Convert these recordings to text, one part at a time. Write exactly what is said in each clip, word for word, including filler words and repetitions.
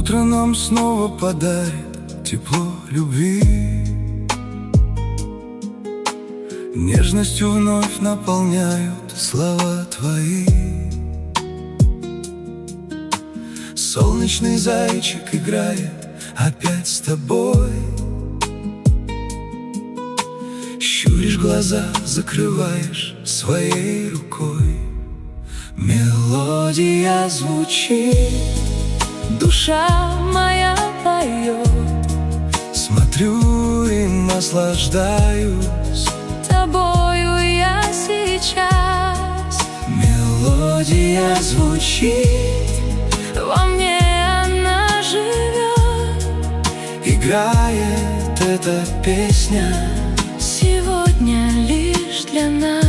Утро нам снова подарит тепло любви, нежностью вновь наполняют слова твои. Солнечный зайчик играет опять с тобой. Щуришь глаза, закрываешь своей рукой. Мелодия звучит, душа моя поет. Смотрю и наслаждаюсь Тобою я сейчас. Мелодия звучит, Во мне она живет. играет эта песня Сегодня лишь для нас.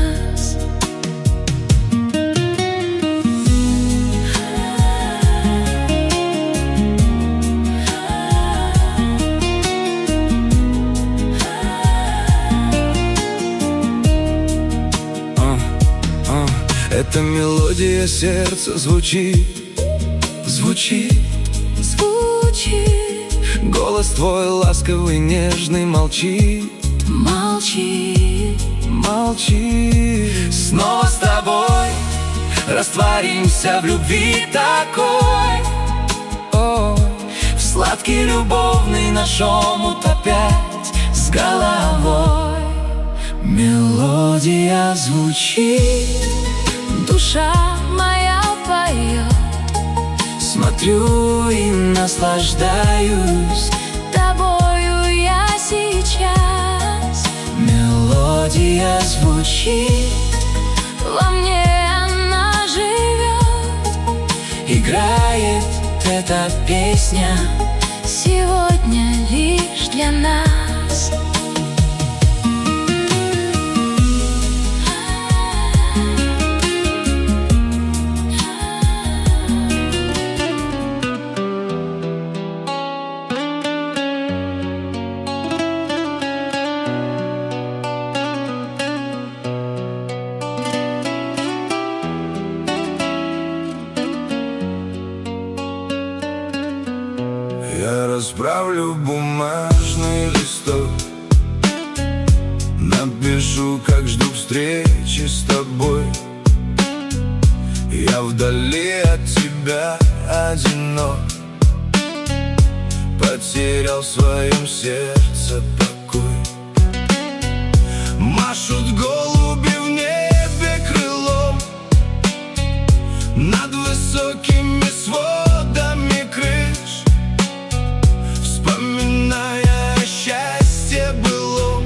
Эта мелодия сердца звучит, звучит, Звучит, голос твой ласковый, нежный молчит, молчи, молчи. Снова с тобой растворимся в любви такой. О, в сладкий любовный наш омут опять с головой. Мелодия звучит, душа моя поет. смотрю и наслаждаюсь Тобою я сейчас. Мелодия звучит, Во мне она живет. играет эта песня Сегодня лишь для нас. Я расправлю бумажный листок, напишу, как жду встречи с тобой. Я вдали от тебя одинок, потерял в своем сердце покой. Машут голуби в небе крылом над высокими сводами крыш, вспоминая о счастье былом.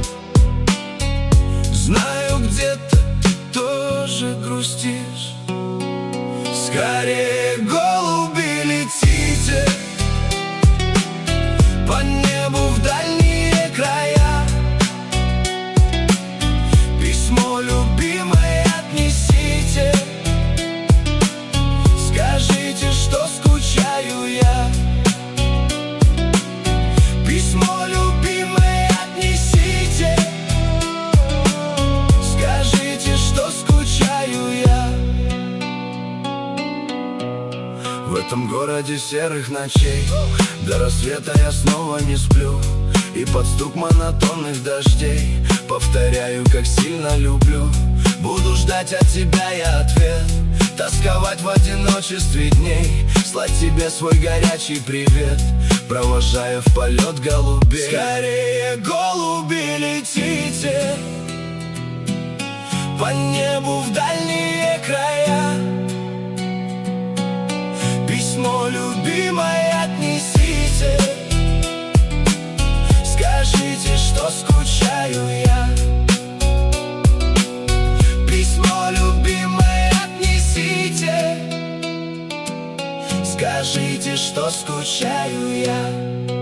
Знаю, где-то ты тоже грустишь. Скорее, голуби, летите по небу в дальние края. Письмо любимое отнесите, скажите, что скучаю я. Письмо любимое отнесите, скажите, что скучаю я. В этом городе серых ночей до рассвета я снова не сплю, и под стук монотонных дождей повторяю, как сильно люблю. Буду ждать от тебя я ответ, тосковать в одиночестве дней, слать тебе свой горячий привет, провожая в полет голубей. Скорее, голуби, летите по небу в дальние края. Письмо любимое отнесите, скажите, что скучаю я. Письмо любимое отнесите, скажите, что скучаю я.